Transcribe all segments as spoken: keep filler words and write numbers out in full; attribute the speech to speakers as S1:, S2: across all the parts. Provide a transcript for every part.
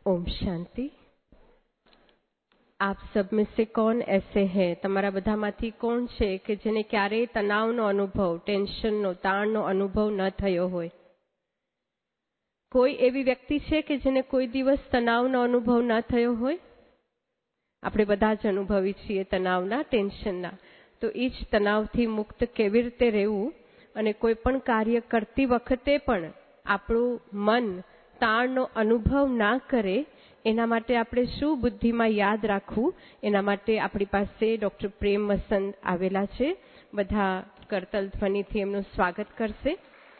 S1: ओम शांति। આપ સબ में से कौन ऐसे हैं તમારા બધામાંથી કોણ છે કે જેને ક્યારેય તણાવનો અનુભવ, ટેન્શનનો, તાણનો અનુભવ ન થયો હોય? કોઈ એવી વ્યક્તિ છે કે જેને કોઈ દિવસ તણાવનો અનુભવ ન થયો હોય? આપણે બધા જ અનુભવી છીએ તણાવના, ટેન્શનના. તો એ જ તણાવથી મુક્ત કેવી રીતે રહેવું અને કોઈ પણ કાર્ય કરતી વખતે પણ આપણું મન તાણનો અનુભવ ના કરે એના માટે આપણે શું બુદ્ધિમાં યાદ રાખવું, એના માટે આપણી પાસે ડોક્ટર પ્રેમ મસંદ આવેલા છે. બધા કરતલ ધ્વનિથી એમનું સ્વાગત કરશે.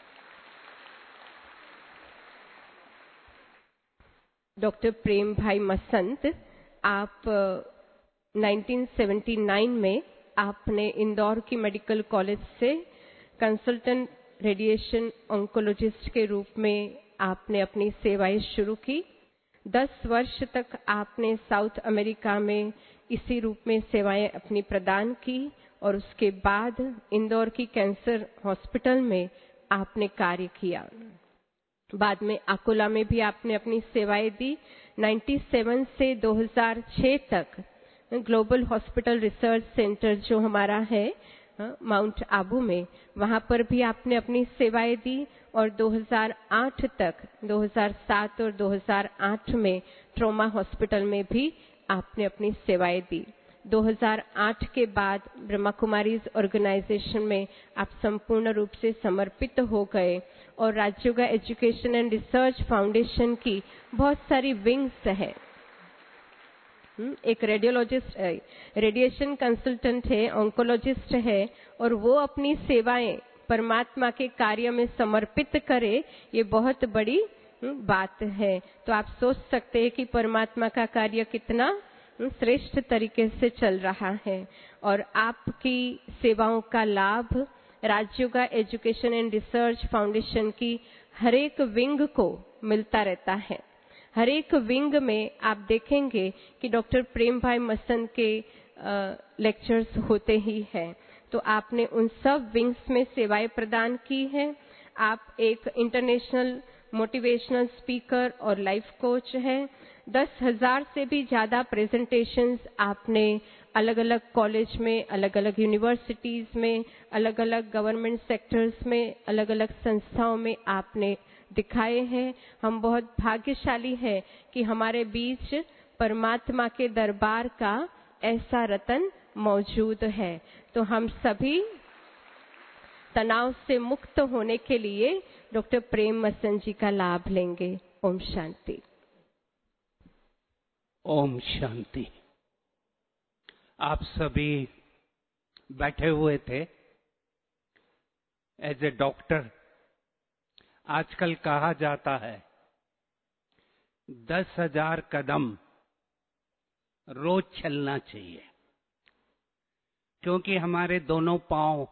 S1: डॉक्टर प्रेम भाई मसंत, आप उन्नीस सौ उन्यासी में आपने इंदौर की मेडिकल कॉलेज से कंसल्टेंट रेडिएशन ऑन्कोलॉजिस्ट के रूप में आपने अपनी सेवाएं शुरू की. दस वर्ष तक आपने साउथ अमेरिका में इसी रूप में सेवाएं अपनी प्रदान की और उसके बाद इंदौर की कैंसर हॉस्पिटल में आपने कार्य किया. बाद में अकोला में भी आपने अपनी सेवाएं दी. सत्तानवे से दो हज़ार छह तक ग्लोबल हॉस्पिटल रिसर्च सेंटर जो हमारा है माउंट आबू में, वहां पर भी आपने अपनी सेवाएं दी. और दो हज़ार आठ तक, दो हज़ार सात और दो हज़ार आठ में ट्रॉमा हॉस्पिटल में भी आपने अपनी सेवाएं दी. दो हज़ार आठ के बाद ब्रह्मा कुमारीज ऑर्गेनाइजेशन में आप संपूर्ण रूप से समर्पित हो गए और Rajyoga Education and Research Foundation की बहुत सारी विंग्स है. एक रेडियोलॉजिस्ट है, रेडिएशन कंसल्टेंट है, ऑन्कोलॉजिस्ट है और वो अपनी सेवाएं परमात्मा के कार्य में समर्पित करे, ये बहुत बड़ी बात है. तो आप सोच सकते हैं कि परमात्मा का कार्य कितना श्रेष्ठ तरीके से चल रहा है. और आपकी सेवाओं का लाभ Rajyoga Education and Research Foundation की हर एक विंग को मिलता रहता है. हर एक विंग में आप देखेंगे कि डॉक्टर प्रेम भाई मसंद के लेक्चर्स होते ही हैं. तो आपने उन सब विंग्स में सेवाएं प्रदान की हैं. आप एक इंटरनेशनल मोटिवेशनल स्पीकर और लाइफ कोच हैं. दस हजार से भी ज्यादा प्रेजेंटेशंस आपने अलग अलग कॉलेज में, अलग अलग यूनिवर्सिटीज में, अलग अलग गवर्नमेंट सेक्टर्स में, अलग अलग संस्थाओं में आपने दिखाए हैं. हम बहुत भाग्यशाली हैं कि हमारे बीच परमात्मा के दरबार का ऐसा रतन मौजूद है. तो हम सभी तनाव से मुक्त होने के लिए डॉक्टर प्रेम मसंद जी का लाभ लेंगे. ओम शांति.
S2: ओम शांति. आप सभी बैठे हुए थे. एज ए डॉक्टर आजकल कहा जाता है दस हजार कदम रोज चलना चाहिए, क्योंकि हमारे दोनों पांव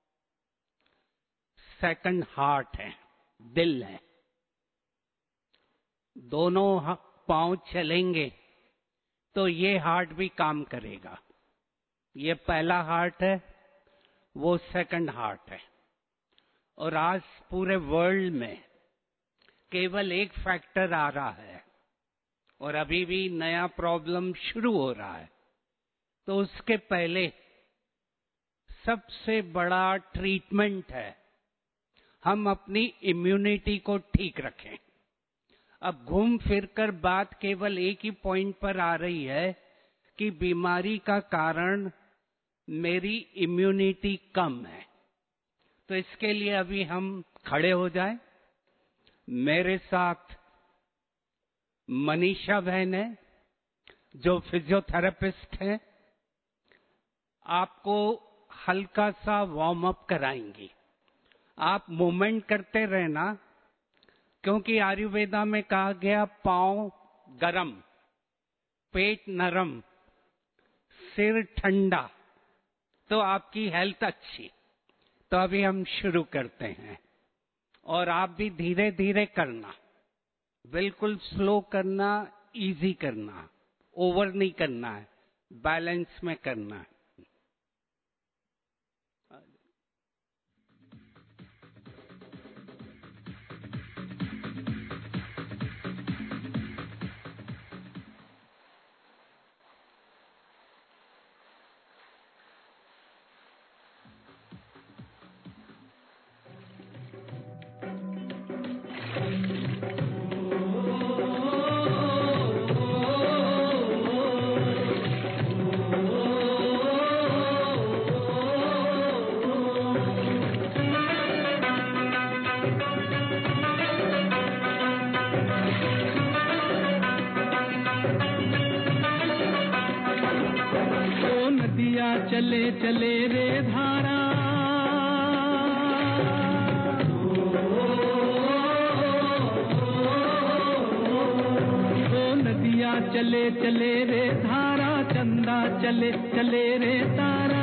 S2: सेकंड हार्ट है, दिल है. दोनों पांव चलेंगे तो ये हार्ट भी काम करेगा. ये पहला हार्ट है, वो सेकंड हार्ट है. और आज पूरे वर्ल्ड में केवल एक फैक्टर आ रहा है और अभी भी नया प्रॉब्लम शुरू हो रहा है. तो उसके पहले सबसे बड़ा ट्रीटमेंट है हम अपनी इम्यूनिटी को ठीक रखें. अब घूम फिरकर बात केवल एक ही पॉइंट पर आ रही है कि बीमारी का कारण मेरी इम्यूनिटी कम है. तो इसके लिए अभी हम खड़े हो जाएं. मेरे साथ मनीषा बहन है जो फिजियोथेरेपिस्ट है, आपको हल्का सा वार्म अप कराएंगी. आप मूवमेंट करते रहना, क्योंकि आयुर्वेदा में कहा गया पांव गरम, पेट नरम, सिर ठंडा, तो आपकी हेल्थ अच्छी. तो अभी हम शुरू करते हैं और आप भी धीरे धीरे करना, बिल्कुल स्लो करना, इजी करना, ओवर नहीं करना है, बैलेंस में करना है.
S3: चले चले रे धारा, ओ नदिया चले चले रे धारा, चंदा चले चले रे तारा,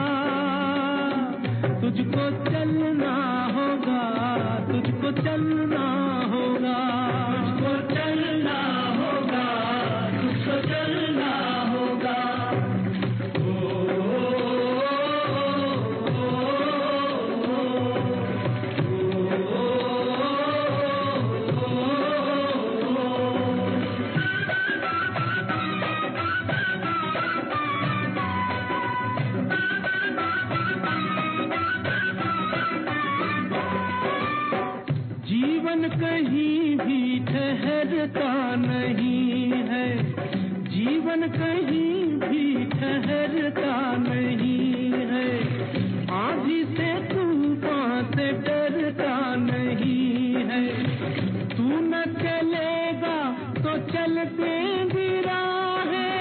S3: तुझको चलना होगा, तुझको चलना होगा, तुझको चलना होगा, तुझको चलना होगा। जीवन कहीं भी ठहरता नहीं है, जीवन कहीं भी ठहरता नहीं है, आंधी से तूफान से डरता नहीं है, तू न चलेगा तो चल देंगी राहें,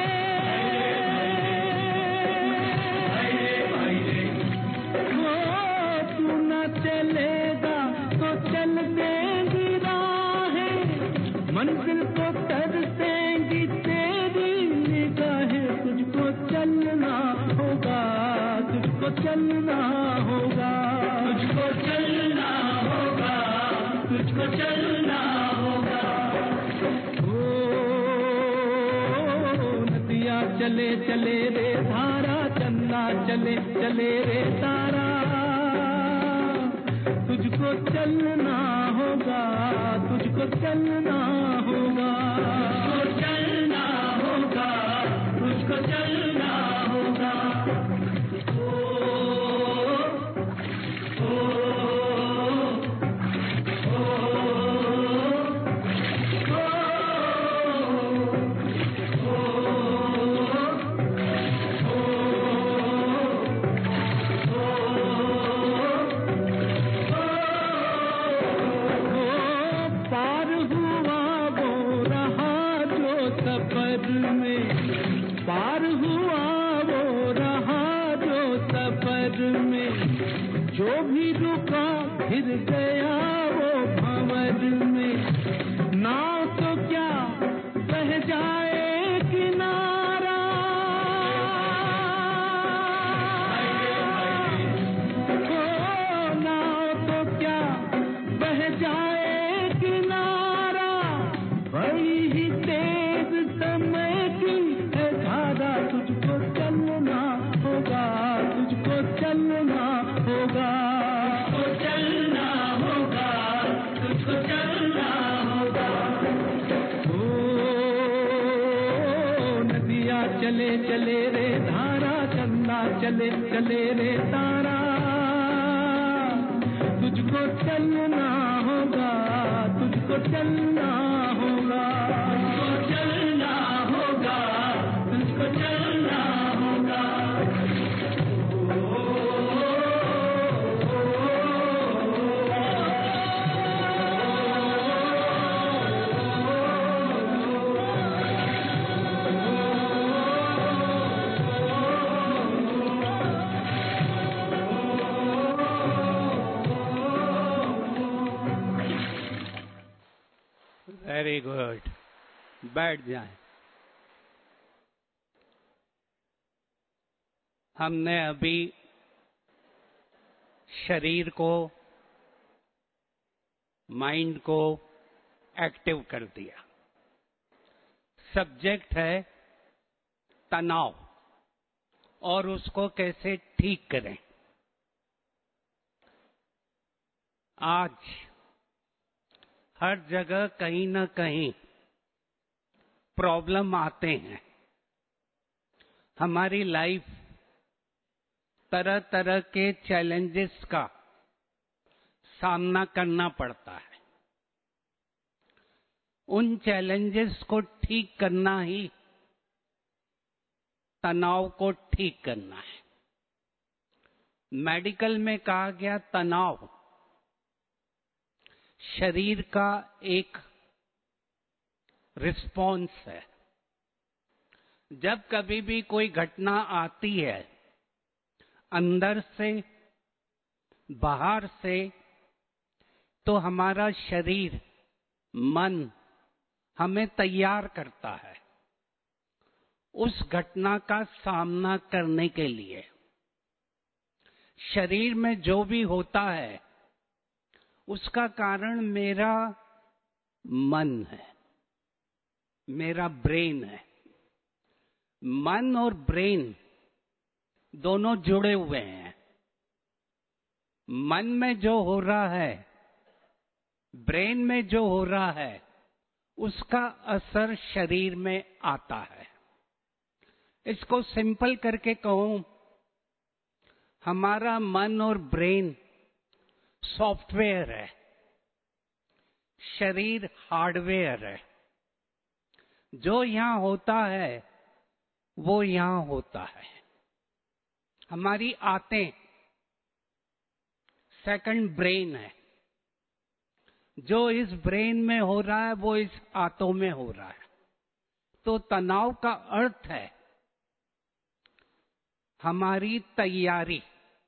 S3: हो तू न चलेगा तो चल देंगी राहें, मंजिल को तरसेंगी तेरी निगाहें, तुझको चलना होगा, तुझको चलना होगा, तुझको चलना होगा, तुझको चलना होगा। ओ नदिया चले चले रे धारा, चंदा चले चले रे तारा, तुझको चलना होगा, तुझको चलना होगा, तुझको चलना होगा, तुझको चलना होगा। ओ, ओ, पार हुआ वो रहा जो सफर में, पार हुआ वो रहा जो सफर में, जो भी रुका फिर गया वो भंवर में, नाव तो क्या बह जाए किनारा, ओ नाव तो क्या बह जाए किनारा, बड़ी ही तेज समय की है धारा, तुझको चलना होगा, तुझको चलना होगा, तुझको चलना होगा, तुझको चलना होगा। ओ नदिया चले चले रे धारा, चंदा चले चले रे तारा, तुझको चलना होगा, तुझको चलना होगा, तुझको चलना होगा, तुझको चलना होगा।
S2: वेरी गुड, बैठ जाएं। हमने अभी शरीर को, माइंड को एक्टिव कर दिया। सब्जेक्ट है तनाव और उसको कैसे ठीक करें। आज हर जगह कहीं ना कहीं प्रॉब्लम आते हैं। हमारी लाइफ तरह तरह के चैलेंजेस का सामना करना पड़ता है। उन चैलेंजेस को ठीक करना ही तनाव को ठीक करना है। मेडिकल में कहा गया तनाव शरीर का एक रिस्पॉन्स है। जब कभी भी कोई घटना आती है अंदर से, बाहर से, तो हमारा शरीर, मन हमें तैयार करता है उस घटना का सामना करने के लिए। शरीर में जो भी होता है उसका कारण मेरा मन है, मेरा ब्रेन है। मन और ब्रेन दोनों जुड़े हुए हैं। मन में जो हो रहा है, ब्रेन में जो हो रहा है, उसका असर शरीर में आता है। इसको सिंपल करके कहूं, हमारा मन और ब्रेन सॉफ्टवेयर है, शरीर हार्डवेयर है। जो यहां होता है वो यहां होता है। हमारी आंतें सेकंड ब्रेन है। जो इस ब्रेन में हो रहा है वो इस आंतों में हो रहा है। तो तनाव का अर्थ है हमारी तैयारी।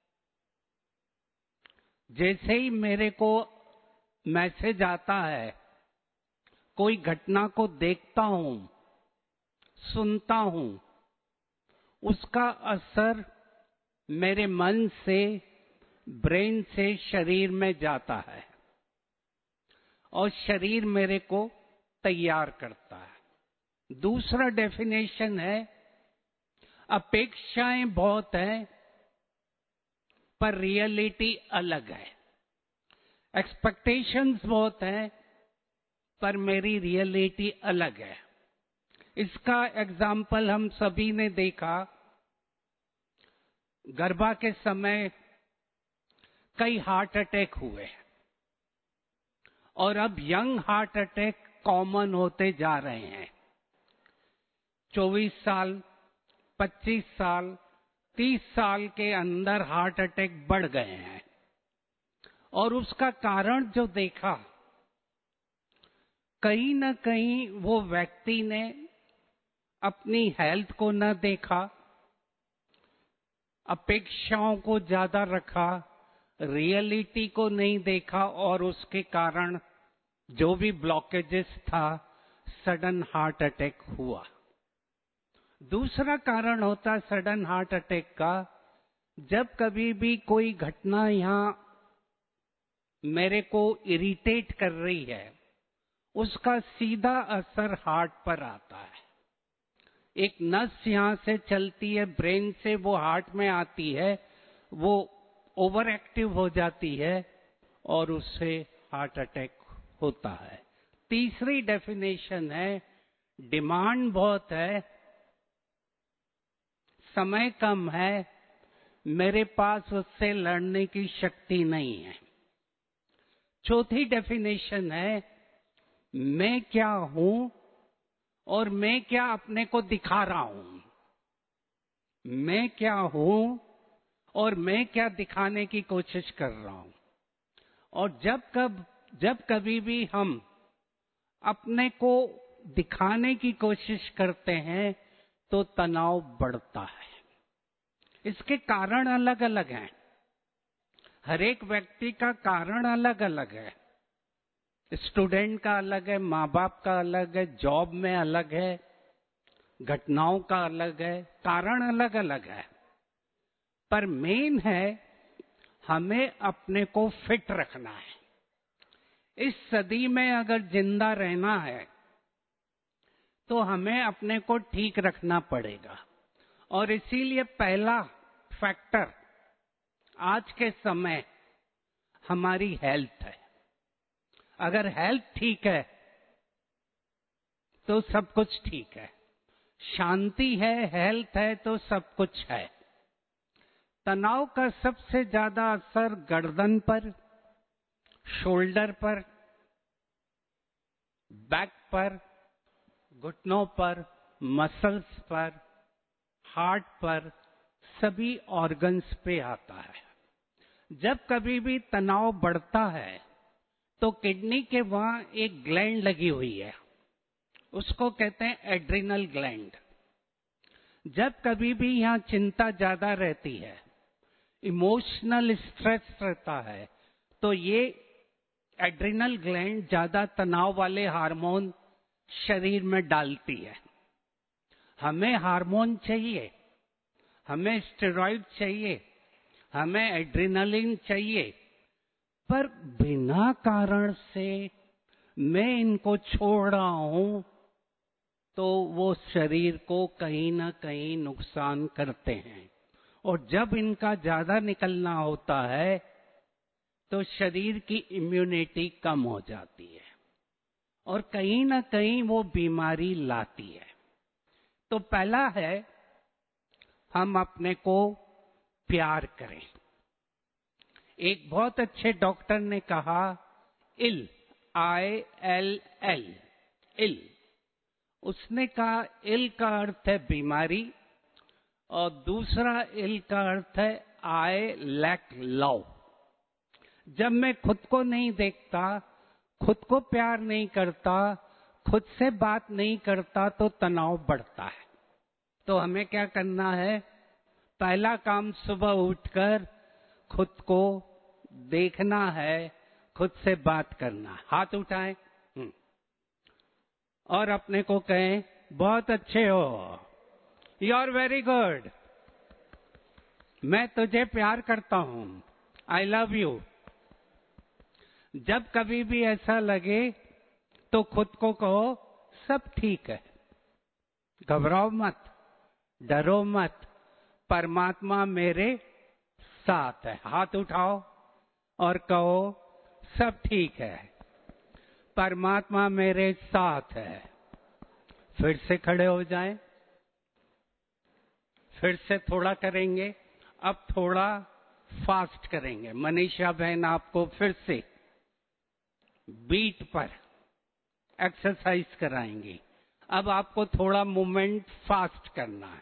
S2: जैसे ही मेरे को मैसेज आता है, कोई घटना को देखता हूं, सुनता हूं, उसका असर मेरे मन से, ब्रेन से शरीर में जाता है और शरीर मेरे को तैयार करता है। दूसरा डेफिनेशन है, अपेक्षाएं बहुत हैं पर रियलिटी अलग है। एक्सपेक्टेशंस बहुत हैं पर मेरी रियलिटी अलग है। इसका एग्जाम्पल हम सभी ने देखा। गर्भा के समय कई हार्ट अटैक हुए और अब यंग हार्ट अटैक कॉमन होते जा रहे हैं। चौबीस साल, पच्चीस साल, तीस साल के अंदर हार्ट अटैक बढ़ गए हैं। और उसका कारण जो देखा, कहीं ना कहीं वो व्यक्ति ने अपनी हेल्थ को न देखा, अपेक्षाओं को ज्यादा रखा, रियलिटी को नहीं देखा और उसके कारण जो भी ब्लॉकेजेस था, सडन हार्ट अटैक हुआ। दूसरा कारण होता सडन हार्ट अटैक का, जब कभी भी कोई घटना यहां मेरे को इरिटेट कर रही है, उसका सीधा असर हार्ट पर आता है। एक नस यहां से चलती है, ब्रेन से वो हार्ट में आती है, वो ओवर एक्टिव हो जाती है और उससे हार्ट अटैक होता है। तीसरी डेफिनेशन है, डिमांड बहुत है, समय कम है, मेरे पास उससे लड़ने की शक्ति नहीं है। चौथी डेफिनेशन है, मैं क्या हूं और मैं क्या अपने को दिखा रहा हूं। मैं क्या हूं और मैं क्या दिखाने की कोशिश कर रहा हूं। और जब कब जब कभी भी हम अपने को दिखाने की कोशिश करते हैं तो तनाव बढ़ता है। इसके कारण अलग अलग हैं। हर एक व्यक्ति का कारण अलग अलग है। स्टूडेंट का अलग है, माँ बाप का अलग है, जॉब में अलग है, घटनाओं का अलग है, कारण अलग अलग है। पर मेन है, हमें अपने को फिट रखना है। इस सदी में अगर जिंदा रहना है तो हमें अपने को ठीक रखना पड़ेगा। और इसीलिए पहला फैक्टर आज के समय हमारी हेल्थ है। अगर हेल्थ ठीक है तो सब कुछ ठीक है। शांति है, हेल्थ है तो सब कुछ है। तनाव का सबसे ज्यादा असर गर्दन पर, शोल्डर पर, बैक पर, घुटनों पर, मसल्स पर, हार्ट पर, सभी ऑर्गन्स पे आता है। जब कभी भी तनाव बढ़ता है तो किडनी के वहां एक ग्लैंड लगी हुई है, उसको कहते हैं एड्रिनल ग्लैंड। जब कभी भी यहां चिंता ज्यादा रहती है इमोशनल स्ट्रेस रहता है, तो ये एड्रिनल ग्लैंड ज्यादा तनाव वाले हार्मोन शरीर में डालती है। हमें हार्मोन चाहिए, हमें स्टेरॉइड चाहिए, हमें एड्रिनलिन चाहिए, पर बिना कारण से मैं इनको छोड़ रहा हूं तो वो शरीर को कहीं ना कहीं नुकसान करते हैं। और जब इनका ज्यादा निकलना होता है तो शरीर की इम्यूनिटी कम हो जाती है और कहीं ना कहीं वो बीमारी लाती है। तो पहला है, हम अपने को प्यार करें। एक बहुत अच्छे डॉक्टर ने कहा, इल, आई एल एल, इल। उसने कहा इल का अर्थ है बीमारी और दूसरा इल का अर्थ है आई लैक लव। जब मैं खुद को नहीं देखता, खुद को प्यार नहीं करता, खुद से बात नहीं करता तो तनाव बढ़ता है। तो हमें क्या करना है? पहला काम सुबह उठकर खुद को देखना है, खुद से बात करना। हाथ उठाएं और अपने को कहें, बहुत अच्छे हो, यू आर वेरी गुड, मैं तुझे प्यार करता हूं, आई लव यू। जब कभी भी ऐसा लगे तो खुद को कहो, सब ठीक है, घबराओ मत, डरो मत, परमात्मा मेरे साथ है। हाथ उठाओ और कहो, सब ठीक है, परमात्मा मेरे साथ है। फिर से खड़े हो जाएं, फिर से थोड़ा करेंगे। अब थोड़ा फास्ट करेंगे। मनीषा बहन आपको फिर से बीट पर एक्सरसाइज कराएंगी। अब आपको थोड़ा मूवमेंट फास्ट करना है।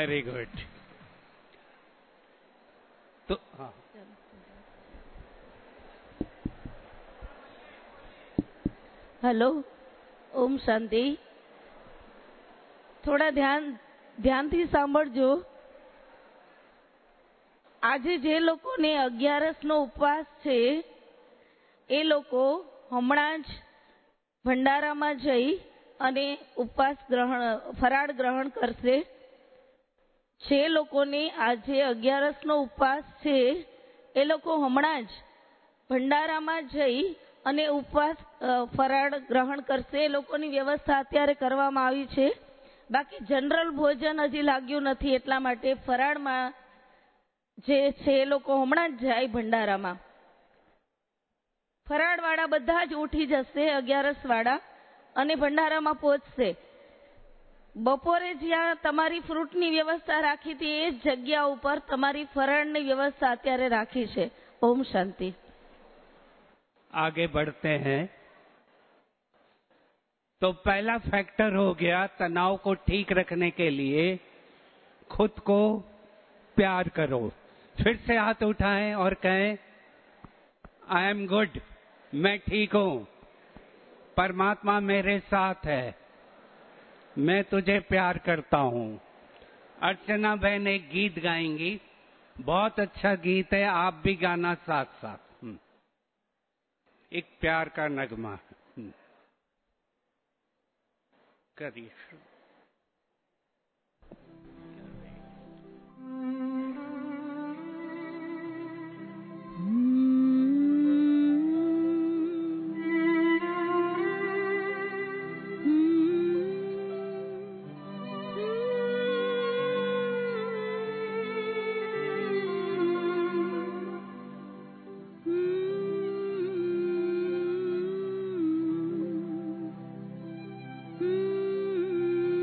S2: Very good. तो हाँ,
S4: हेलो, ओम शांति। થોડા ધ્યાન ધ્યાનથી સાંભળજો। આજે જે લોકોને અગિયારસ નો ઉપવાસ છે એ લોકો હમણાં જ ભંડારામાં જઈ અને ઉપવાસ ગ્રહણ ફરાળ ગ્રહણ કરશે। જે લોકોને આજે અગિયારસ નો ઉપવાસ છે એ લોકો હમણાં જ ભંડારામાં જઈ અને ઉપવાસ ફરાળ ગ્રહણ કરશે। એ લોકોની વ્યવસ્થા અત્યારે કરવામાં આવી છે। બાકી જનરલ ભોજન હજી લાગ્યું નથી, એટલા માટે ફરાળમાં જે છે એ લોકો હમણાં જ જાય ભંડારામાં। ફરાળવાળા બધા જ ઉઠી જશે અગિયારસ વાળા અને ભંડારામાં પહોંચશે। બપોરે જ્યાં તમારી ફ્રૂટની વ્યવસ્થા રાખી હતી એ જ જગ્યા ઉપર તમારી ફરાળની વ્યવસ્થા અત્યારે રાખી છે। ઓમ શાંતિ।
S2: आगे बढ़ते हैं। तो पहला फैक्टर हो गया तनाव को ठीक रखने के लिए खुद को प्यार करो। फिर से हाथ उठाएं और कहें आई एम गुड, मैं ठीक हूं, परमात्मा मेरे साथ है, मैं तुझे प्यार करता हूं। अर्चना बहन एक गीत गाएंगी, बहुत अच्छा गीत है, आप भी गाना साथ साथ। एक प्यार का नगमा करिए।
S4: Hmm.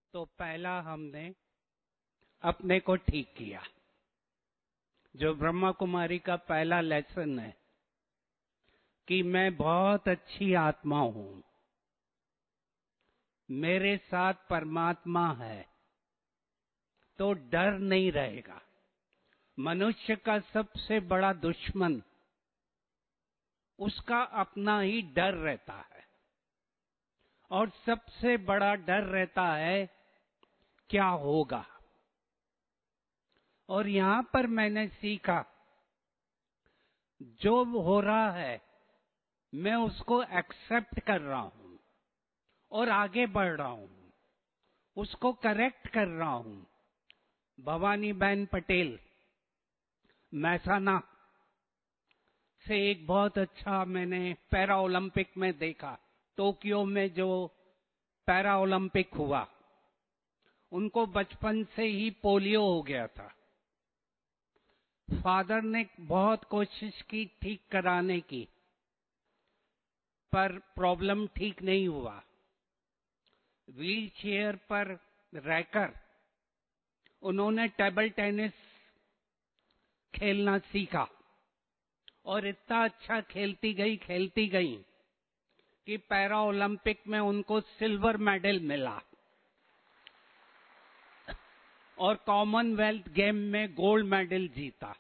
S2: तो पहला हमने अपने को ठीक किया, जो ब्रह्मा कुमारी का पहला लेसन है कि मैं बहुत अच्छी आत्मा हूं, मेरे साथ परमात्मा है, तो डर नहीं रहेगा। मनुष्य का सबसे बड़ा दुश्मन उसका अपना ही डर रहता है, और सबसे बड़ा डर रहता है क्या होगा। और यहां पर मैंने सीखा, जो हो रहा है मैं उसको एक्सेप्ट कर रहा हूं और आगे बढ़ रहा हूं, उसको करेक्ट कर रहा हूं। भवानी बहन पटेल मैसाना से एक बहुत अच्छा मैंने पैरा ओलंपिक में देखा, टोक्यो में जो पैरा ओलंपिक हुआ, उनको बचपन से ही पोलियो हो गया था। फादर ने बहुत कोशिश की ठीक कराने की, पर प्रॉब्लम ठीक नहीं हुआ। व्हील चेयर पर रहकर उन्होंने टेबल टेनिस खेलना सीखा, और इतना अच्छा खेलती गई खेलती गई कि पैरा ओलंपिक में उनको सिल्वर मेडल मिला, और कॉमनवेल्थ गेम में गोल्ड मेडल जीता।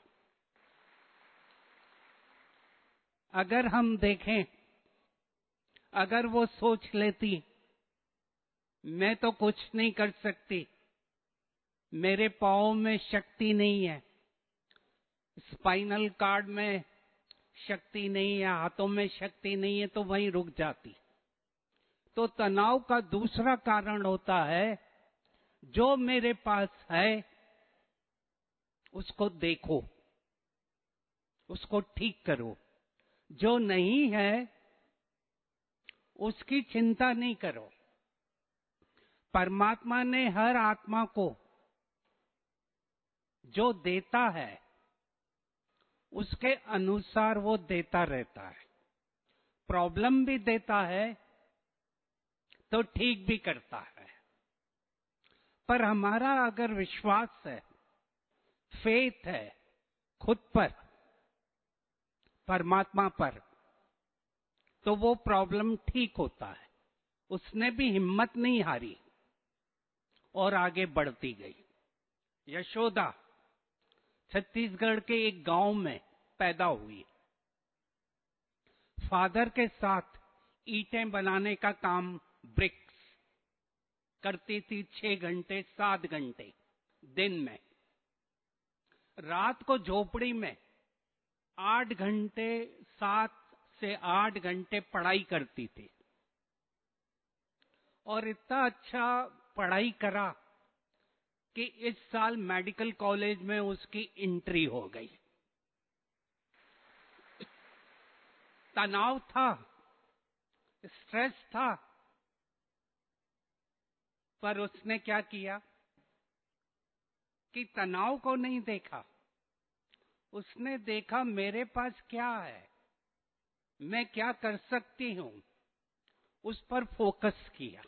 S2: अगर हम देखें, अगर वो सोच लेती मैं तो कुछ नहीं कर सकती, मेरे पांव में शक्ति नहीं है, स्पाइनल कार्ड में शक्ति नहीं है, हाथों में शक्ति नहीं है, तो वहीं रुक जाती। तो तनाव का दूसरा कारण होता है, जो मेरे पास है उसको देखो, उसको ठीक करो, जो नहीं है उसकी चिंता नहीं करो। परमात्मा ने हर आत्मा को जो देता है उसके अनुसार वो देता रहता है। प्रॉब्लम भी देता है तो ठीक भी करता है। पर हमारा अगर विश्वास है, फेथ है खुद पर, परमात्मा पर, तो वो प्रॉब्लम ठीक होता है। उसने भी हिम्मत नहीं हारी और आगे बढ़ती गई। यशोदा छत्तीसगढ़ के एक गांव में पैदा हुई। फादर के साथ ईंटें बनाने का काम, ब्रिक्स करती थी, छह घंटे सात घंटे दिन में। रात को झोपड़ी में आठ घंटे सात से आठ घंटे पढ़ाई करती थी, और इतना अच्छा पढ़ाई करा कि इस साल मेडिकल कॉलेज में उसकी एंट्री हो गई। तनाव था, स्ट्रेस था, पर उसने क्या किया कि तनाव को नहीं देखा, उसने देखा मेरे पास क्या है, मैं क्या कर सकती हूं, उस पर फोकस किया।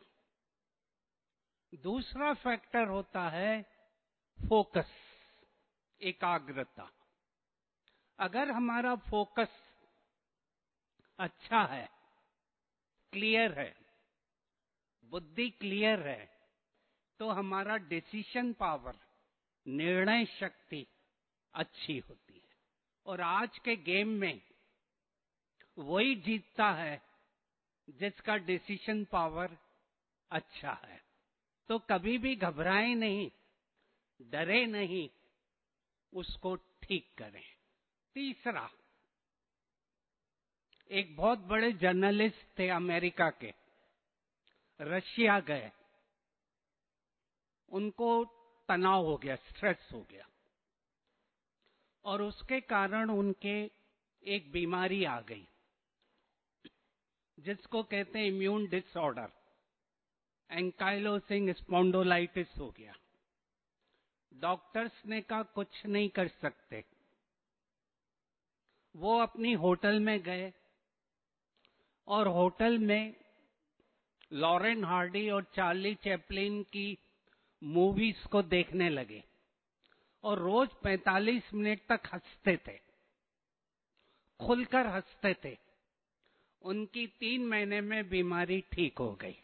S2: दूसरा फैक्टर होता है फोकस, एकाग्रता। अगर हमारा फोकस अच्छा है, क्लियर है, बुद्धि क्लियर है, तो हमारा डिसीजन पावर, निर्णय शक्ति अच्छी होती है। और आज के गेम में वही जीतता है जिसका डिसीजन पावर अच्छा है। तो कभी भी घबराएं नहीं, डरे नहीं, उसको ठीक करें। तीसरा, एक बहुत बड़े जर्नलिस्ट थे अमेरिका के, रशिया गए, उनको तनाव हो गया, स्ट्रेस हो गया, और उसके कारण उनके एक बीमारी आ गई जिसको कहते हैं इम्यून डिसऑर्डर, एंकाइलोसिंग स्पॉन्डोलाइटिस हो गया। डॉक्टर्स ने कहा कुछ नहीं कर सकते। वो अपनी होटल में गए, और होटल में लॉरेन हार्डी और चार्ली चैपलिन की मूवीज को देखने लगे और रोज पैंतालीस मिनट तक हंसते थे, खुलकर हंसते थे। उनकी तीन महीने में बीमारी ठीक हो गई।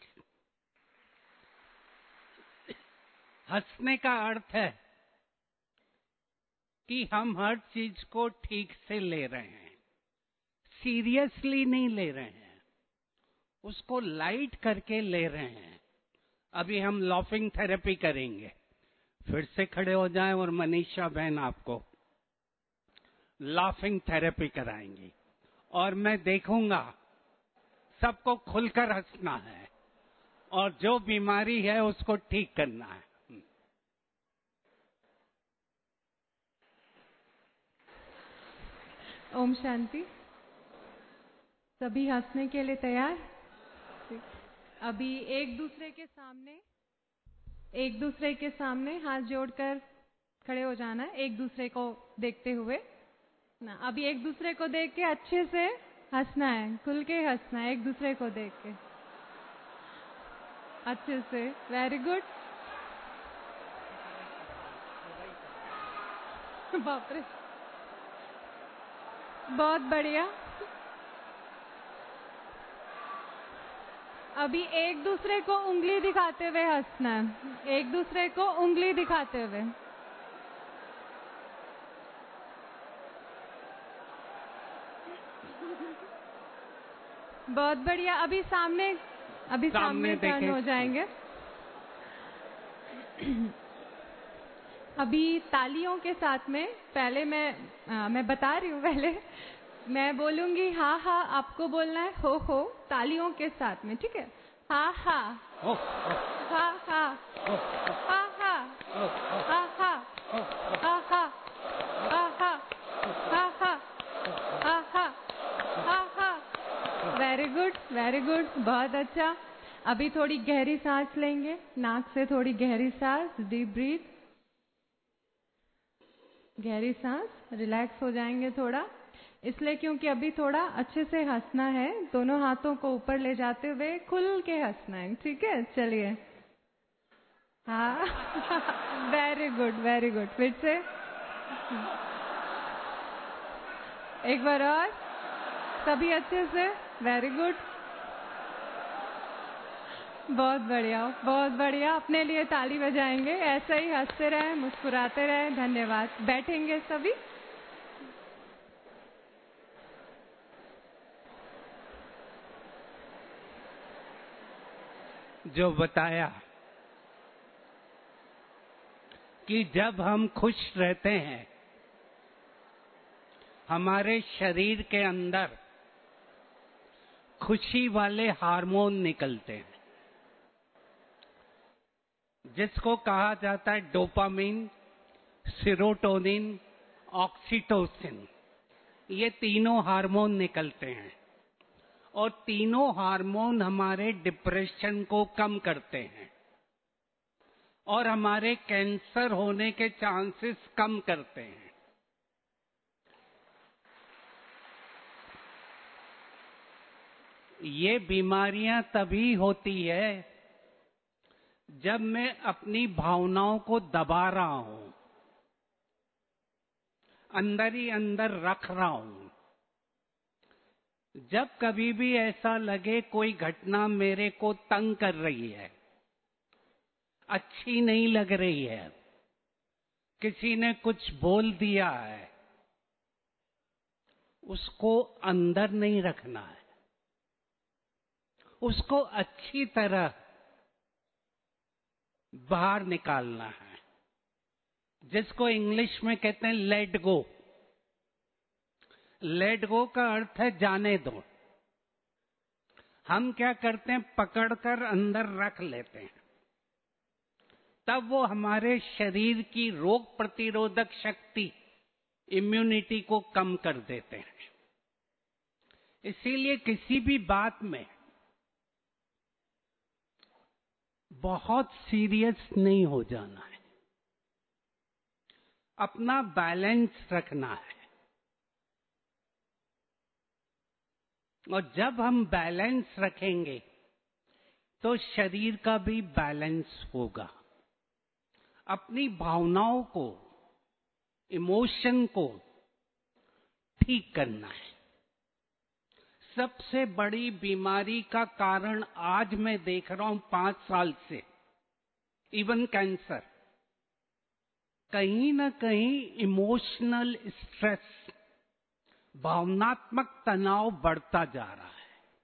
S2: हंसने का अर्थ है कि हम हर चीज को ठीक से ले रहे हैं, सीरियसली नहीं ले रहे हैं, उसको लाइट करके ले रहे हैं। अभी हम लॉफिंग थेरेपी करेंगे। फिर से खड़े हो जाएं और मनीषा बहन आपको लाफिंग थेरेपी कराएंगी और मैं देखूंगा सबको खुलकर हंसना है और जो बीमारी है उसको ठीक करना है।
S5: ओम शांति। सभी हंसने के लिए तैयार? अभी एक दूसरे के सामने एक दूसरे के सामने हाथ जोड़कर खड़े हो जाना है, एक दूसरे को देखते हुए ना। अभी एक दूसरे को देख के अच्छे से हंसना है, खुल के हंसना है, एक दूसरे को देख के अच्छे से। Very good. बाप रे, बहुत बढ़िया। अभी एक दूसरे को उंगली दिखाते हुए हंसना है, एक दूसरे को उंगली दिखाते हुए। बहुत बढ़िया। अभी सामने अभी सामने, सामने टर्न हो जाएंगे। अभी तालियों के साथ में पहले मैं आ, मैं बता रही हूँ, पहले मैं बोलूंगी हा हा, आपको बोलना है हो हो, तालियों के साथ में, ठीक है? हा हा हा हा हा हा हा हा हा हा हा हा हा हा हा। वेरी गुड, वेरी गुड, बहुत अच्छा। अभी थोड़ी गहरी सांस लेंगे, नाक से थोड़ी गहरी सांस, डीप ब्रीथ, गहरी सांस, रिलैक्स हो जाएंगे थोड़ा, इसलिए क्योंकि अभी थोड़ा अच्छे से हंसना है, दोनों हाथों को ऊपर ले जाते हुए खुल के हंसना है, ठीक है? चलिए, हाँ। Very good, very good. फिर से एक बार और, सभी अच्छे से। वेरी गुड, बहुत बढ़िया, बहुत बढ़िया। अपने लिए ताली बजाएंगे, ऐसे ही हंसते रहें, मुस्कुराते रहें। धन्यवाद। बैठेंगे सभी।
S2: जो बताया कि जब हम खुश रहते हैं हमारे शरीर के अंदर खुशी वाले हार्मोन निकलते हैं, जिसको कहा जाता है डोपामिन, सेरोटोनिन, ऑक्सीटोसिन। ये तीनों हार्मोन निकलते हैं और तीनों हार्मोन हमारे डिप्रेशन को कम करते हैं और हमारे कैंसर होने के चांसेस कम करते हैं। ये बीमारियां तभी होती है जब मैं अपनी भावनाओं को दबा रहा हूं, अंदर ही अंदर रख रहा हूं। जब कभी भी ऐसा लगे कोई घटना मेरे को तंग कर रही है, अच्छी नहीं लग रही है, किसी ने कुछ बोल दिया है, उसको अंदर नहीं रखना है, उसको अच्छी तरह बाहर निकालना है, जिसको इंग्लिश में कहते हैं लेट गो। लेट गो का अर्थ है जाने दो। हम क्या करते हैं, पकड़कर अंदर रख लेते हैं, तब वो हमारे शरीर की रोग प्रतिरोधक शक्ति, इम्यूनिटी को कम कर देते हैं। इसीलिए किसी भी बात में बहुत सीरियस नहीं हो जाना है, अपना बैलेंस रखना है। और जब हम बैलेंस रखेंगे तो शरीर का भी बैलेंस होगा। अपनी भावनाओं को, इमोशन को ठीक करना है। सबसे बड़ी बीमारी का कारण आज मैं देख रहा हूं पांच साल से, इवन कैंसर, कहीं ना कहीं इमोशनल स्ट्रेस, भावनात्मक तनाव बढ़ता जा रहा है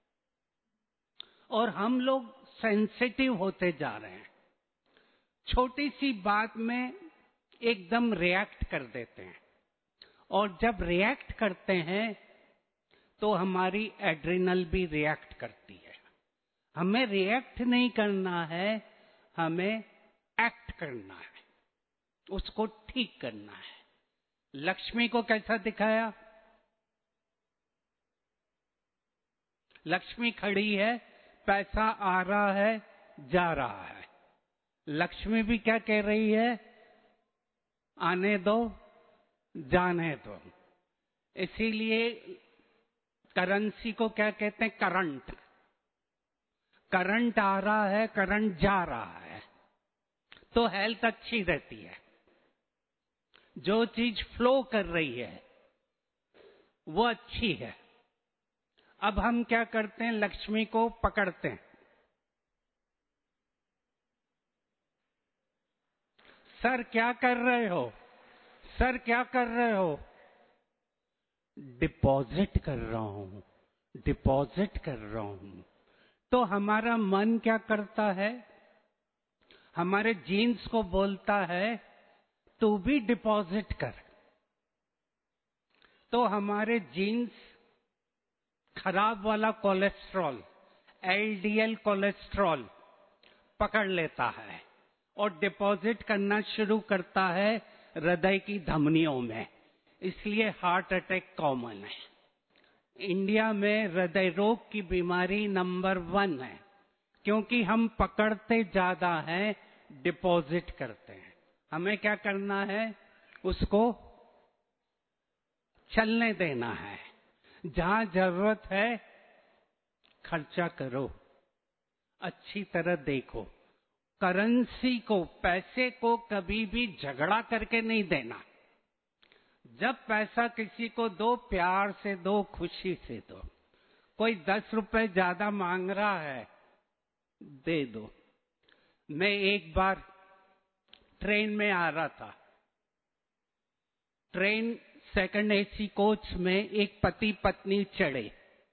S2: और हम लोग सेंसिटिव होते जा रहे हैं। छोटी सी बात में एकदम रिएक्ट कर देते हैं और जब रिएक्ट करते हैं तो हमारी एड्रिनल भी रिएक्ट करती है। हमें रिएक्ट नहीं करना है, हमें एक्ट करना है, उसको ठीक करना है। लक्ष्मी को कैसा दिखाया? लक्ष्मी खड़ी है, पैसा आ रहा है, जा रहा है। लक्ष्मी भी क्या कह रही है? आने दो, जाने दो। इसीलिए करेंसी को क्या कहते हैं? करंट। करंट आ रहा है, करंट जा रहा है, तो हेल्थ अच्छी रहती है। जो चीज फ्लो कर रही है वो अच्छी है। अब हम क्या करते हैं? लक्ष्मी को पकड़ते हैं। सर क्या कर रहे हो? सर क्या कर रहे हो? डिपॉजिट कर रहा हूं, डिपॉजिट कर रहा हूं। तो हमारा मन क्या करता है? हमारे जीन्स को बोलता है तू भी डिपॉजिट कर। तो हमारे जीन्स खराब वाला कोलेस्ट्रॉल, एलडीएल कोलेस्ट्रॉल पकड़ लेता है और डिपॉजिट करना शुरू करता है हृदय की धमनियों में। इसलिए हार्ट अटैक कॉमन है। इंडिया में हृदय रोग की बीमारी नंबर वन है, क्योंकि हम पकड़ते ज्यादा हैं, डिपॉजिट करते हैं। हमें क्या करना है? उसको चलने देना है। जहां जरूरत है खर्चा करो, अच्छी तरह देखो। करेंसी को, पैसे को कभी भी झगड़ा करके नहीं देना। जब पैसा किसी को दो, प्यार से दो, खुशी से दो। कोई दस रुपए ज्यादा मांग रहा है, दे दो। मैं एक बार ट्रेन में आ रहा था, ट्रेन सेकंड एसी कोच में एक पति पत्नी चढ़े।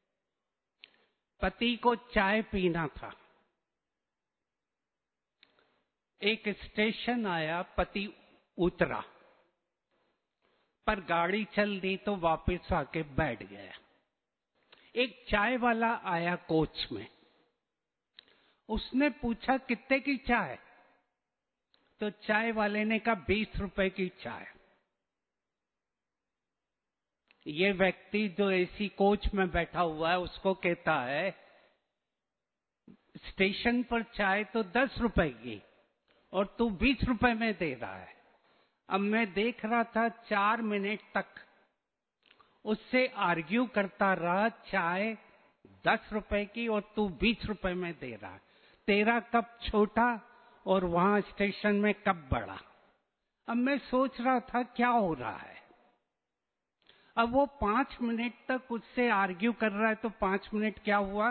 S2: पति को चाय पीना था। एक स्टेशन आया, पति उतरा, पर गाड़ी चल दी तो वापस आके बैठ गया। एक चाय वाला आया कोच में, उसने पूछा कितने की चाय? तो चाय वाले ने कहा बीस रुपए की चाय। ये व्यक्ति जो एसी कोच में बैठा हुआ है उसको कहता है स्टेशन पर चाय तो दस रुपए की और तू बीस रुपए में दे रहा है। अब मैं देख रहा था चार मिनट तक उससे आर्ग्यू करता रहा, चाय दस रुपए की और तू बीस रुपए में दे रहा है। तेरा कप छोटा और वहां स्टेशन में कप बड़ा। अब मैं सोच रहा था क्या हो रहा है। अब वो पांच मिनट तक उससे आर्ग्यू कर रहा है, तो पांच मिनट क्या हुआ?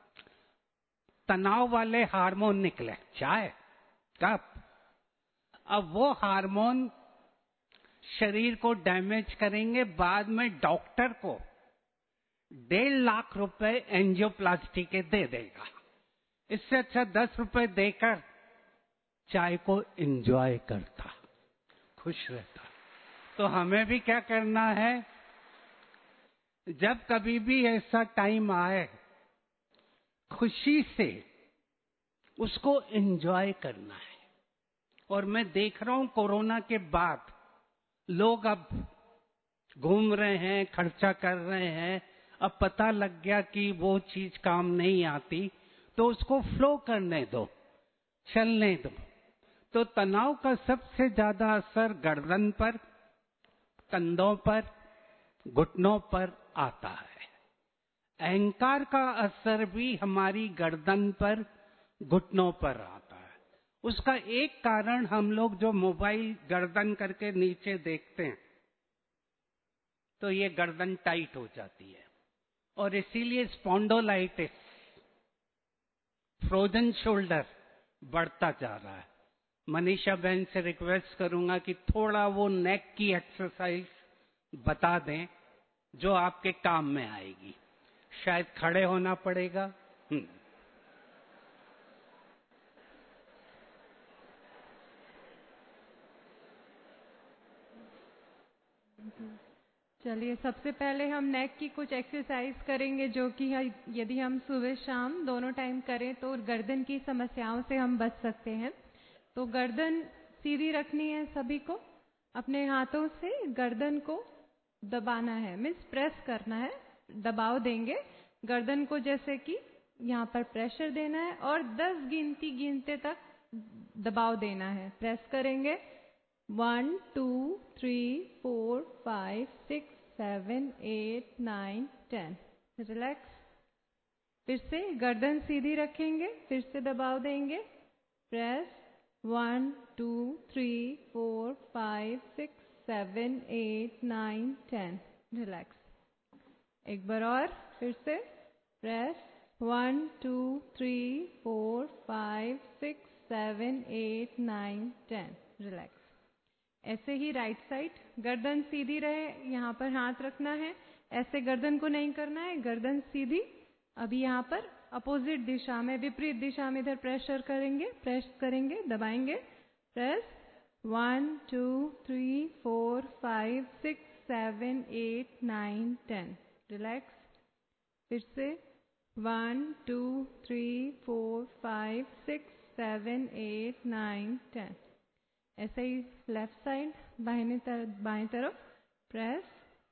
S2: तनाव वाले हार्मोन निकले, चाय, कप। अब वो हार्मोन शरीर को डैमेज करेंगे। बाद में डॉक्टर को डेढ़ लाख रुपए एंजियोप्लास्टी के दे देगा। इससे अच्छा दस रुपए देकर चाय को एंजॉय करता, खुश रहता। तो हमें भी क्या करना है? जब कभी भी ऐसा टाइम आए, खुशी से उसको एंजॉय करना है। और मैं देख रहा हूं कोरोना के बाद लोग अब घूम रहे हैं, खर्चा कर रहे हैं। अब पता लग गया कि वो चीज काम नहीं आती, तो उसको फ्लो करने दो, चलने दो। तो तनाव का सबसे ज्यादा असर गर्दन पर, कंधों पर, घुटनों पर आता है। अहंकार का असर भी हमारी गर्दन पर, घुटनों पर आता है। उसका एक कारण हम लोग जो मोबाइल गर्दन करके नीचे देखते हैं तो ये गर्दन टाइट हो जाती है और इसीलिए स्पॉन्डोलाइटिस, फ्रोजन शोल्डर बढ़ता जा रहा है। मनीषा बहन से रिक्वेस्ट करूंगा कि थोड़ा वो नेक की एक्सरसाइज बता दें जो आपके काम में आएगी। शायद खड़े होना पड़ेगा। हम्म
S5: चलिए, सबसे पहले हम नेक की कुछ एक्सरसाइज करेंगे जो कि यदि हम सुबह शाम दोनों टाइम करें तो गर्दन की समस्याओं से हम बच सकते हैं। तो गर्दन सीधी रखनी है सभी को, अपने हाथों से गर्दन को दबाना है, मीन्स प्रेस करना है, दबाव देंगे गर्दन को, जैसे कि यहाँ पर प्रेशर देना है और दस गिनती गिनते तक दबाव देना है। प्रेस करेंगे one two three four five six seven eight nine ten. Relax. फिर से गर्दन सीधी रखेंगे, फिर से दबाव देंगे, press one two three four five six seven eight nine ten. Relax. एक बार और, फिर से press one two three four five six seven eight nine ten. Relax. ऐसे ही राइट साइड, गर्दन सीधी रहे, यहाँ पर हाथ रखना है, ऐसे गर्दन को नहीं करना है, गर्दन सीधी। अभी यहाँ पर अपोजिट दिशा में, विपरीत दिशा में इधर प्रेशर करेंगे, प्रेस करेंगे, दबाएंगे, press one two three four five six seven eight nine ten. Relax. फिर से one two three four five six seven eight nine ten. ऐसे ही लेफ्ट साइड, बाहिनी तरफ, बाएं तरफ, press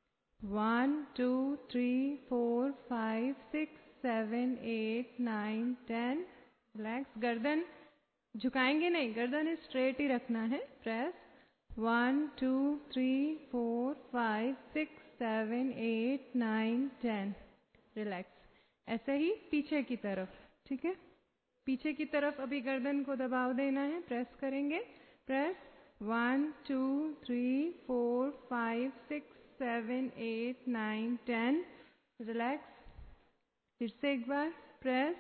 S5: one two three four five six seven eight nine ten. Relax. गर्दन झुकाएंगे नहीं, गर्दन स्ट्रेट ही रखना है। Press one two three four five six seven eight nine ten. Relax. ऐसे ही पीछे की तरफ, ठीक है, पीछे की तरफ अभी गर्दन को दबाव देना है, प्रेस करेंगे, press one two three four five six seven eight nine ten. Relax. फिर से एक बार, press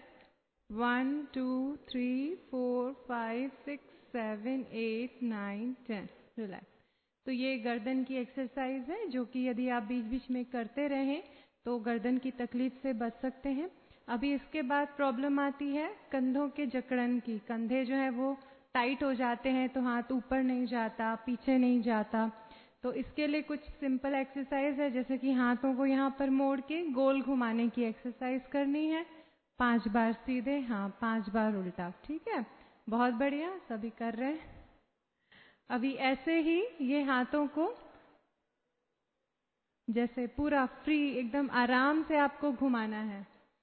S5: one two three four five six seven eight nine ten. Relax. तो ये गर्दन की एक्सरसाइज है जो कि यदि आप बीच बीच में करते रहें तो गर्दन की तकलीफ से बच सकते हैं। अभी इसके बाद प्रॉब्लम आती है कंधों के जकड़न की। कंधे जो है वो टाइट हो जाते हैं तो हाथ ऊपर नहीं जाता, पीछे नहीं जाता। तो इसके लिए कुछ सिंपल एक्सरसाइज है, जैसे कि हाथों को यहाँ पर मोड़ के गोल घुमाने की एक्सरसाइज करनी है। पांच बार सीधे, हाँ, पांच बार उल्टा। ठीक है, बहुत बढ़िया, सभी कर रहे हैं। अभी ऐसे ही ये हाथों को जैसे पूरा फ्री, एकदम आराम से आपको घुमाना है।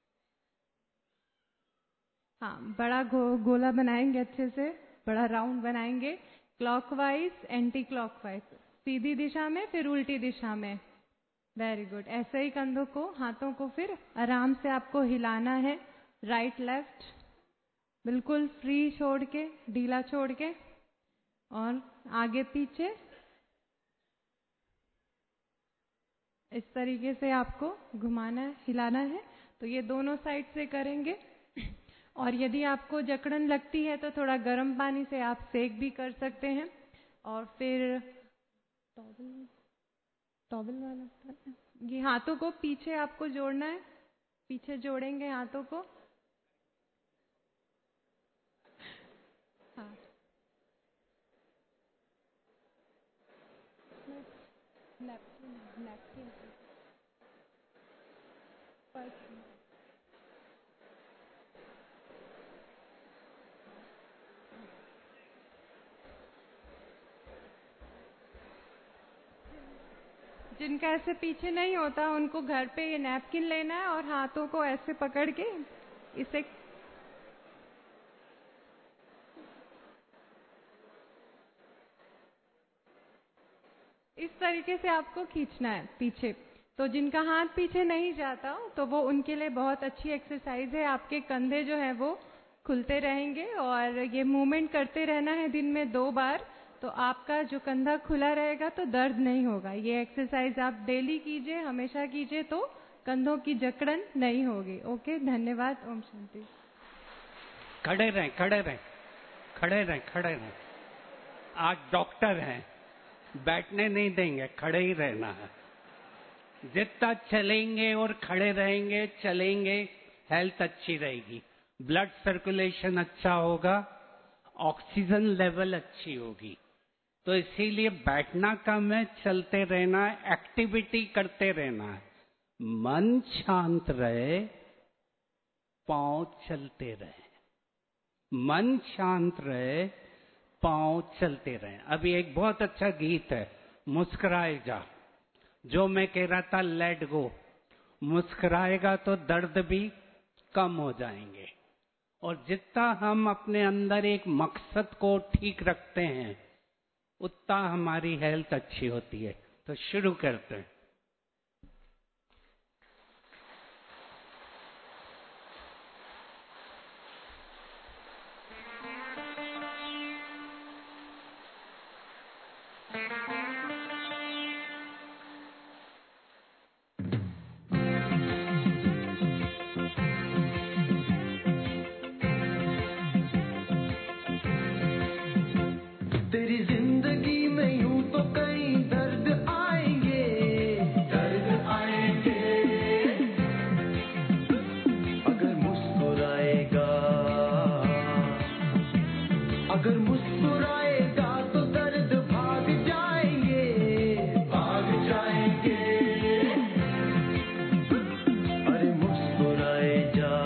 S5: हाँ, बड़ा गो, गोला बनाएंगे, अच्छे से बड़ा राउंड बनाएंगे, क्लॉकवाइज, एंटी क्लॉकवाइज, सीधी दिशा में फिर उल्टी दिशा में। Very good. ऐसे ही कंधों को, हाथों को फिर आराम से आपको हिलाना है, राइट लेफ्ट, बिल्कुल फ्री छोड़ के, ढीला छोड़ के, और आगे पीछे। इस तरीके से आपको घुमाना है, हिलाना है। तो ये दोनों साइड से करेंगे। और यदि आपको जकड़न लगती है तो थोड़ा गर्म पानी से आप सेक भी कर सकते हैं। और फिर टॉवल टॉवल वाला, ये हाथों को पीछे आपको जोड़ना है, पीछे जोड़ेंगे हाथों को। हाँ, नैपकिन नैपकिन जिनका ऐसे पीछे नहीं होता उनको घर पे ये नैपकिन लेना है और हाथों को ऐसे पकड़ के इसे इस तरीके से आपको खींचना है पीछे। तो जिनका हाथ पीछे नहीं जाता तो वो उनके लिए बहुत अच्छी एक्सरसाइज है। आपके कंधे जो है वो खुलते रहेंगे और ये मूवमेंट करते रहना है दिन में दो बार, तो आपका जो कंधा खुला रहेगा तो दर्द नहीं होगा। ये एक्सरसाइज आप डेली कीजिए, हमेशा कीजिए, तो कंधों की जकड़न नहीं होगी। ओके, धन्यवाद। ओम शांति।
S2: खड़े रहें, खड़े रहें, खड़े रहें, खड़े रहें। आज डॉक्टर हैं, बैठने नहीं देंगे, खड़े ही रहना है। जितना चलेंगे और खड़े रहेंगे, चलेंगे, हेल्थ अच्छी रहेगी, ब्लड सर्कुलेशन अच्छा होगा, ऑक्सीजन लेवल अच्छी होगी। तो इसीलिए बैठना कम है, चलते रहना है, एक्टिविटी करते रहना है। मन शांत रहे, पांव चलते रहे, मन शांत रहे, पांव चलते रहे। अभी एक बहुत अच्छा गीत है, मुस्कुराए जा, जो मैं कह रहा था, लेट गो। मुस्कुराएगा तो दर्द भी कम हो जाएंगे। और जितना हम अपने अंदर एक मकसद को ठीक रखते हैं, उतना हमारी हेल्थ अच्छी होती है। तो शुरू करते हैं।
S3: तेरी जिंदगी में यूं तो कई दर्द आएंगे, दर्द आएंगे। अगर मुस्कुराएगा, अगर मुस्कुराएगा तो दर्द भाग जाएंगे, भाग जाएंगे। अरे मुस्कुराए जा,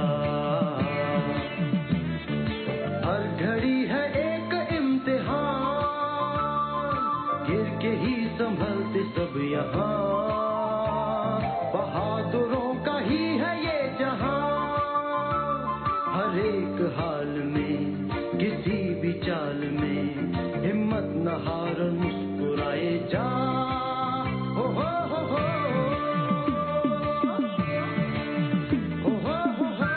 S3: हर घड़ी है एक इम्तिहान, गिर के ही संभलते सब यहाँ, बहादुरों का ही है ये जहां। हर एक हाल में, किसी भी चाल में, हिम्मत न हार, मुस्कुराए जा। हो हो हो हो, हो हो हो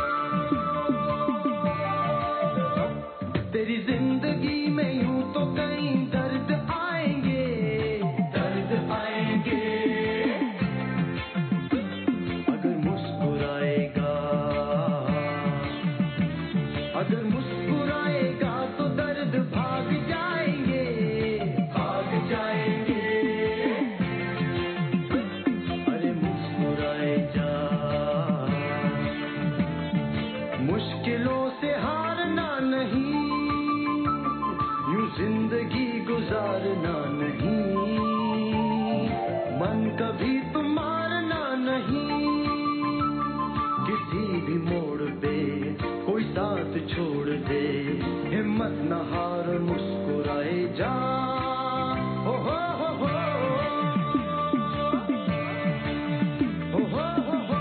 S3: हो। तेरी जिंदगी में यूं तो कई दर्द आएंगे, दर्द आएंगे। अगर मुस्कुराएगा, अगर मुस्कुराएगा तो दर्द भाग जाएंगे, भाग जाएंगे। अरे मुस्कुराए जा, मुश्किलों से हारना नहीं, यूं जिंदगी गुजारना नहीं, मन कभी तुम मारना नहीं। किसी भी मोड़ पे कोई साथ छोड़ दे, हिम्मत न हार, मुस्कुराए जा। हो हो हो हो, हो हो हो हो।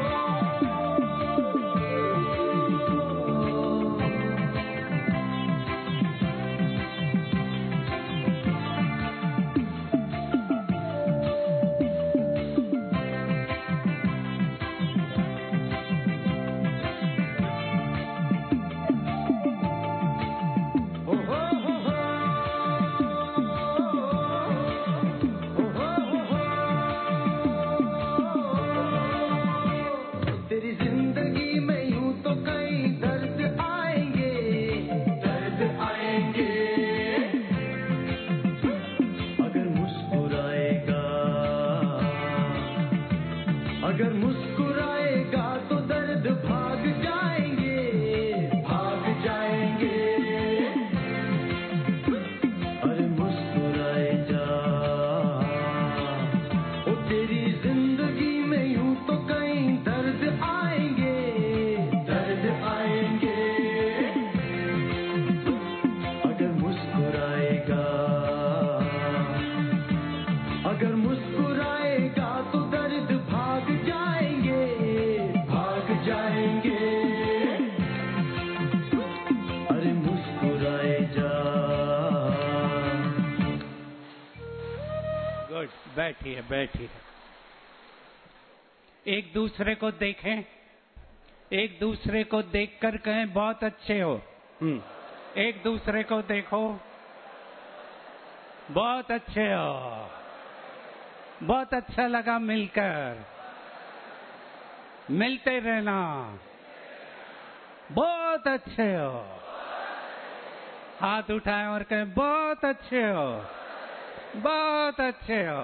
S3: तेरी जिंदगी में यूं तो कई दर्द आएंगे, दर्द आएंगे। अगर मुस्कुराएगा, अगर मुस्कुराएगा तो दर्द भाग जाएंगे, भाग जाएंगे। अरे मुस्कुराए जा, ओ तेरी जिंदगी में यूं तो कई दर्द आएंगे, दर्द आएंगे। अगर मुस्कुराएगा, अगर मुस्कुराएगा तो दर्द भाग जाएंगे, भाग जाएंगे। अरे मुस्कुराए जा।
S2: गुड, बैठिए बैठिए। एक दूसरे को देखें, एक दूसरे को देखकर कहें बहुत अच्छे हो। हम्म, एक दूसरे को देखो, बहुत अच्छे हो, बहुत अच्छा लगा मिलकर, मिलते रहना, बहुत अच्छे हो। हाथ उठाएं और कहें बहुत अच्छे हो, बहुत अच्छे हो।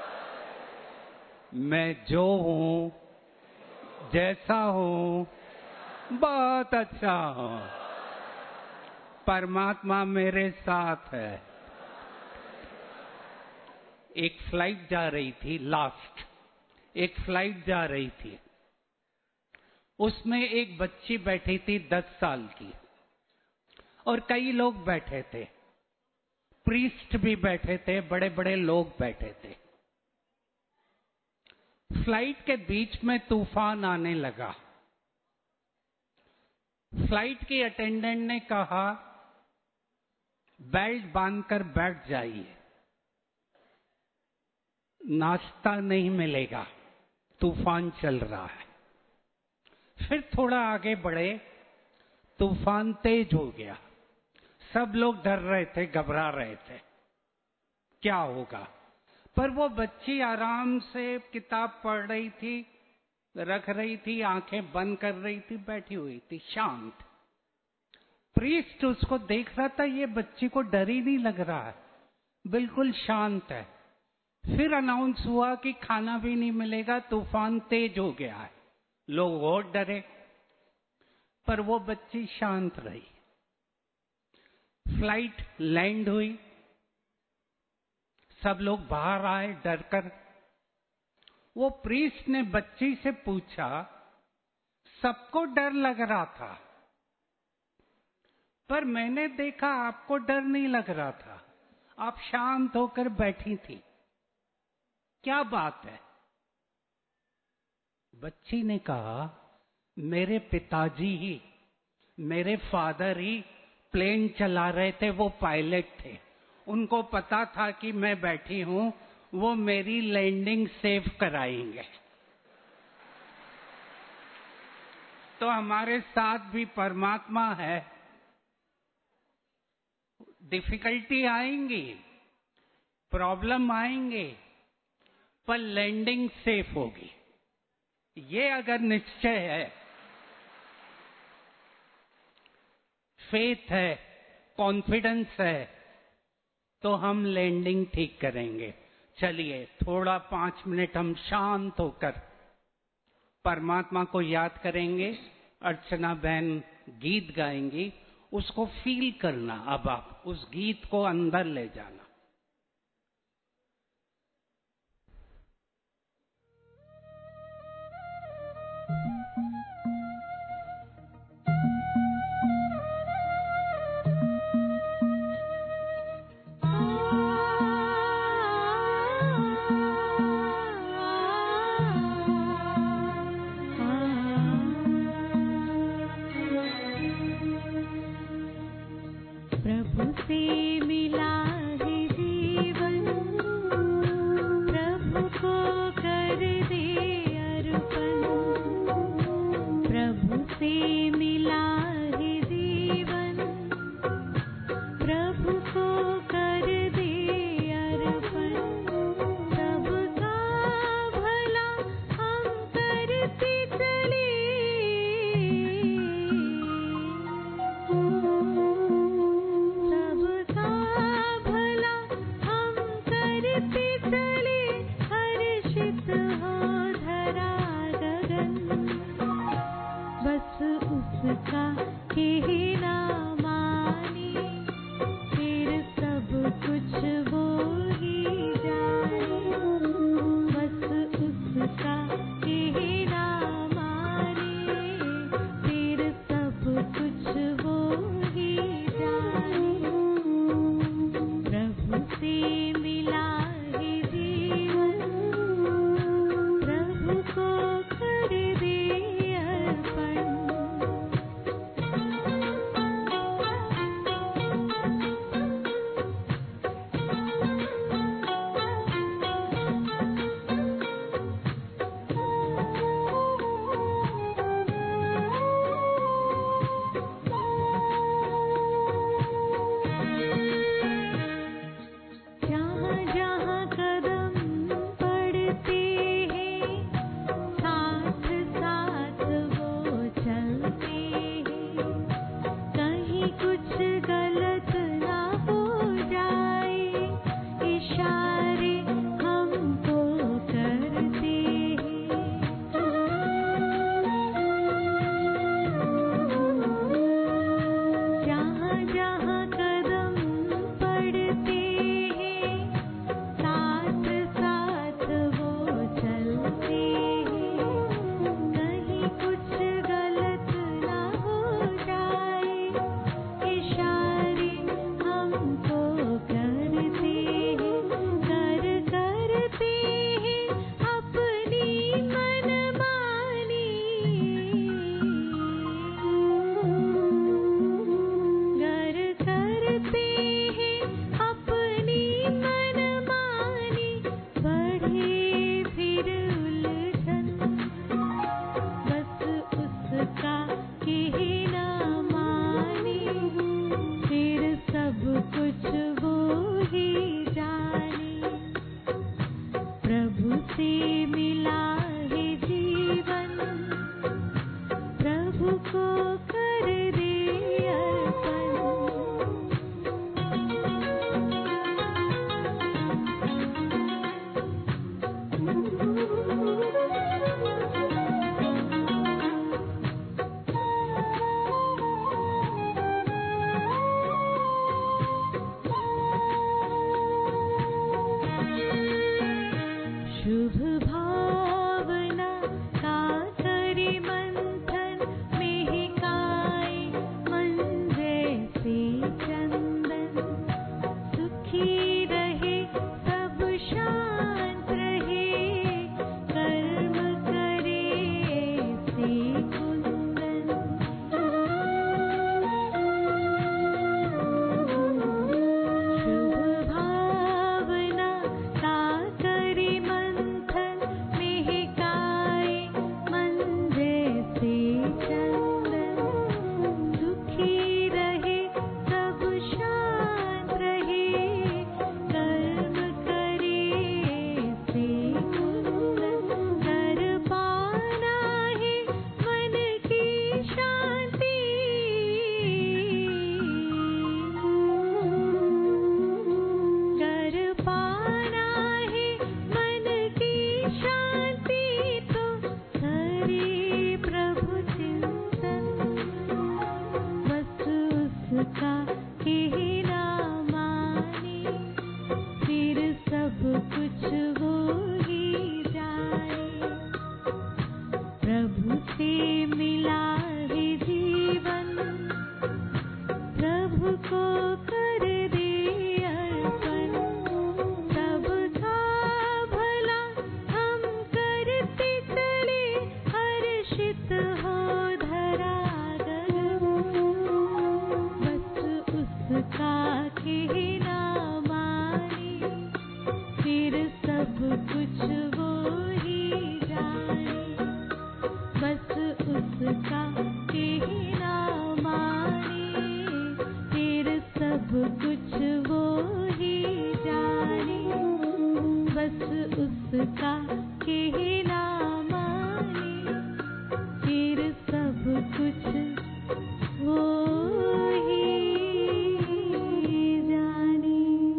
S2: मैं जो हूं, जैसा हूं, बहुत अच्छा हूं। परमात्मा मेरे साथ है। एक फ्लाइट जा रही थी, लास्ट एक फ्लाइट जा रही थी। उसमें एक बच्ची बैठी थी दस साल की, और कई लोग बैठे थे, प्रीस्ट भी बैठे थे, बड़े बड़े लोग बैठे थे। फ्लाइट के बीच में तूफान आने लगा। फ्लाइट की अटेंडेंट ने कहा, बेल्ट बांधकर बैठ जाइए, नाश्ता नहीं मिलेगा, तूफान चल रहा है। फिर थोड़ा आगे बढ़े, तूफान तेज हो गया। सब लोग डर रहे थे, घबरा रहे थे, क्या होगा। पर वो बच्ची आराम से किताब पढ़ रही थी, रख रही थी, आंखें बंद कर रही थी, बैठी हुई थी शांत। प्रीस्ट उसको देख रहा था, ये बच्ची को डर ही नहीं लग रहा है, बिल्कुल शांत है। फिर अनाउंस हुआ कि खाना भी नहीं मिलेगा, तूफान तेज हो गया है। लोग बहुत डरे, पर वो बच्ची शांत रही। फ्लाइट लैंड हुई, सब लोग बाहर आए डरकर। वो प्रीस्ट ने बच्ची से पूछा, सबको डर लग रहा था, पर मैंने देखा आपको डर नहीं लग रहा था, आप शांत होकर बैठी थी, क्या बात है। बच्ची ने कहा, मेरे पिताजी ही, मेरे फादर ही प्लेन चला रहे थे, वो पायलट थे, उनको पता था कि मैं बैठी हूं, वो मेरी लैंडिंग सेफ कराएंगे। तो हमारे साथ भी परमात्मा है। डिफिकल्टी आएंगी, प्रॉब्लम आएंगे, पर लैंडिंग सेफ होगी। ये अगर निश्चय है, फेथ है, कॉन्फिडेंस है, तो हम लैंडिंग ठीक करेंगे। चलिए थोड़ा पांच मिनट हम शांत होकर परमात्मा को याद करेंगे। अर्चना बहन गीत गाएंगी, उसको फील करना। अब आप उस गीत को अंदर ले जाना।
S6: प्रभु से मिला है जीवन, प्रभु को कर दे अर्पण। प्रभु से मिला है जीवन, प्रभु को कर दे अर्पण। सबका भला हम करते चले, सबका उसका कहना माने, फिर सब कुछ वो ही जाने।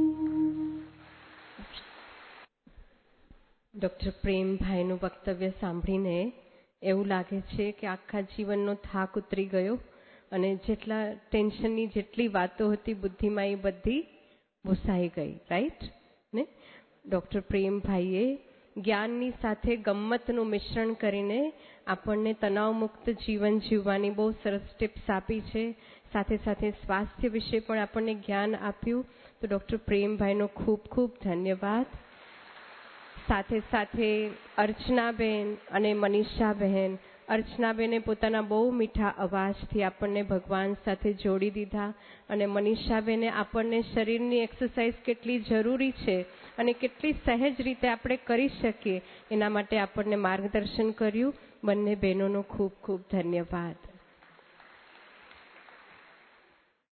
S1: ડોક્ટર પ્રેમભાઈનું વક્તવ્ય સાંભળીને એવું લાગે છે કે આખા જીવનનો થાક ઉતરી ગયો અને જેટલા ટેન્શનની જેટલી વાતો હતી બુદ્ધિમાં એ બધી ભૂસાઈ ગઈ, રાઈટ ને? ડોક્ટર પ્રેમભાઈએ જ્ઞાનની સાથે ગમ્મતનું મિશ્રણ કરીને આપણને તણાવમુક્ત જીવન જીવવાની બહુ સરસ ટિપ્સ આપી છે. સાથે સાથે સ્વાસ્થ્ય વિશે પણ આપણને જ્ઞાન આપ્યું. તો ડોક્ટર પ્રેમભાઈનો ખૂબ ખૂબ ધન્યવાદ. સાથે સાથે અર્ચનાબેન અને મનીષાબહેન, અર્ચનાબેને પોતાના બહુ મીઠા અવાજથી આપણને ભગવાન સાથે જોડી દીધા અને મનીષાબેને આપણને શરીરની એક્સરસાઇઝ કેટલી જરૂરી છે અને કેટલી સહેજ રીતે આપણે કરી શકીએ એના માટે આપણને માર્ગદર્શન કર્યું. બંને બહેનોનો ખૂબ ખૂબ ધન્યવાદ.